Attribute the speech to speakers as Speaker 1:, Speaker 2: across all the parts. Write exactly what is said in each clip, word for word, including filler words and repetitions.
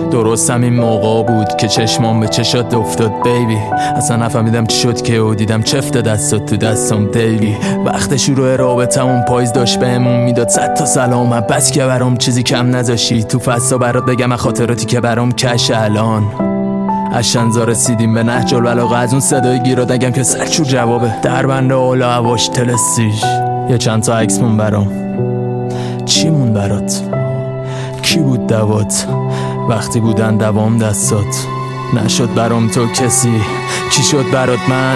Speaker 1: درستم این موقع بود که چشمام به چشات افتاد بیبی. اصلا نفهمیدم چی شد که او دیدم چفت دستات تو دستم دیلی. وقت شروع رابطمون پاییز داشت بهمون میداد صد تا سلام. بس که برام چیزی کم نذاشی تو فستا برات بگم خاطراتی که برام کش الان. از شنزا رسیدیم به نهج البلاغه، از اون صدای گیراد نگم که سرچور جوابه. در بنده اولا هواش تلسیج یه چند تا عکس مون برام. چی مون برات؟ کی بود دوات وقتی بودن دوام دستات؟ نشد برام تو کسی، کی شد برات من؟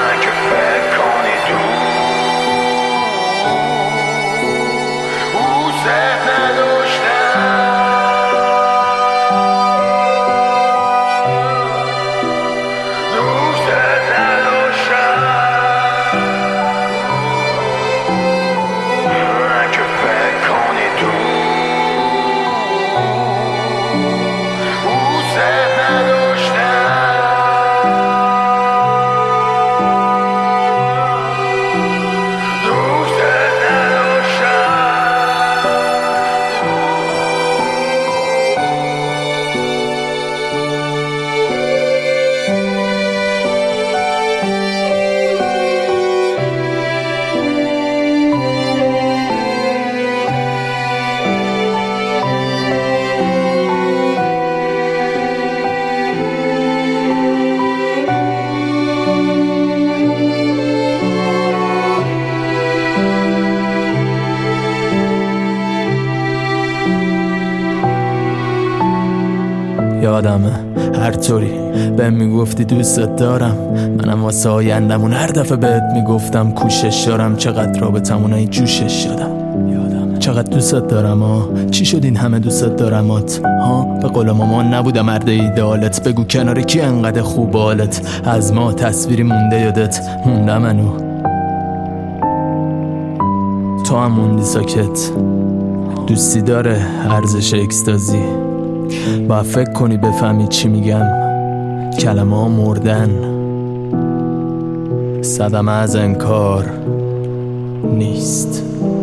Speaker 1: یادمه هر طوری بهم میگفتی دوستت دارم، منم واسه آیندمون هر دفعه بهت میگفتم کوشش دارم. چقدر رابطمون ای جوشش شدم. یادمه چقدر دوستت دارم ها. چی شد این همه دوستت دارمات ها؟ به قول مامان نبودم مرد ایدالت. بگو کنار کی انقدر خوب حالت؟ از ما تصویری مونده یادت مونده منو. تو هم موندی ساکت. دوستی داره ارزش اکستازی. با فکر کنی بفهمی چی میگم. کلمه ها مردن، صدمه از انکار نیست.